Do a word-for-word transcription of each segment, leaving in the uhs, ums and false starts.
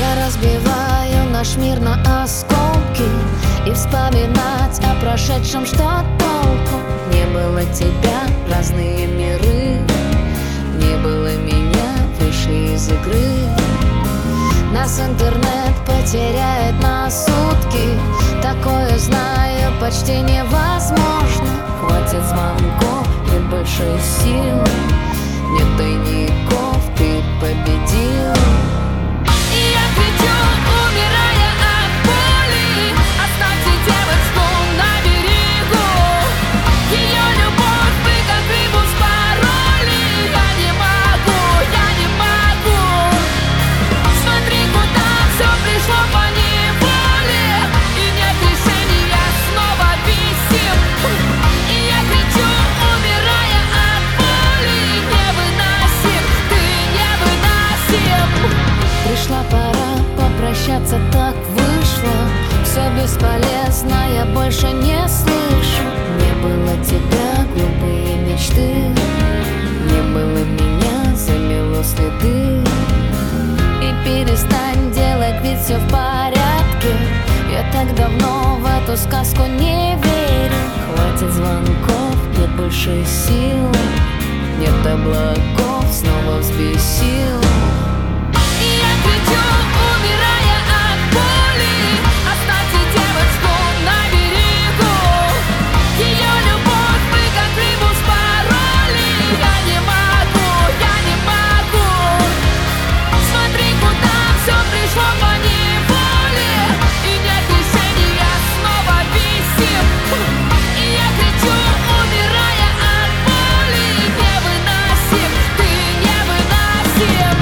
Я разбиваю наш мир на осколки, и вспоминать о прошедшем что толку? Не было тебя, разные миры, не было меня, вышли из игры. Нас интернет потеряет на сутки, такое знаю почти невозможно. Хватит звонков, нет больше сил, нет тайников, ты победил. И я кричу, умирая от боли: оставьте девочку на берегу. Ее любовь вы как рыбу спороли. Я не могу, я не могу. Смотри, куда все пришло по неволе, и нет решения, снова висим. И я кричу, умирая от боли: невыносим, ты невыносим. Пришла пора попрощаться, так вышло. Все бесполезно, я больше не слышу. Не было тебя, глупые мечты, не было меня, замело следы. И перестань делать вид, все в порядке. Я так давно в эту сказку не верю. Хватит звонков, нет больше сил, нет облаков, снова взбесил. И я кричу, умирая от боли: оставьте девочку на берегу. Ее любовь вы как рыбу спороли. Я не могу, я не могу. Смотри, куда все пришло по неволе, и нет решения, снова висим. И я кричу, умирая от боли: невыносим, ты невыносим.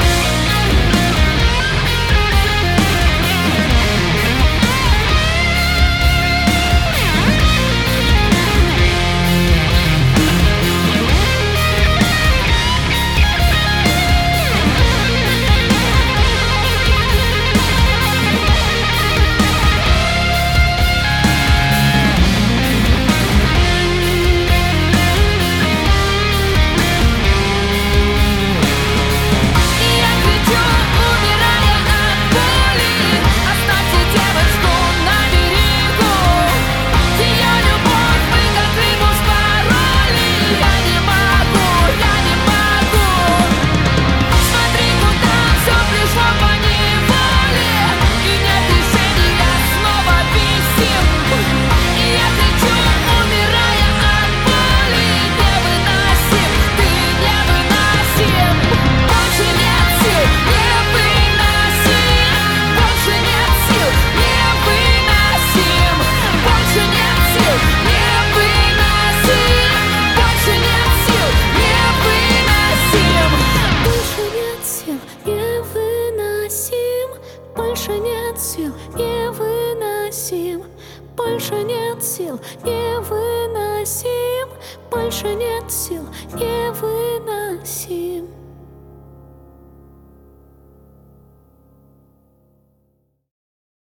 Больше нет сил, невыносим. Больше нет сил, невыносим. Больше нет сил, невыносим.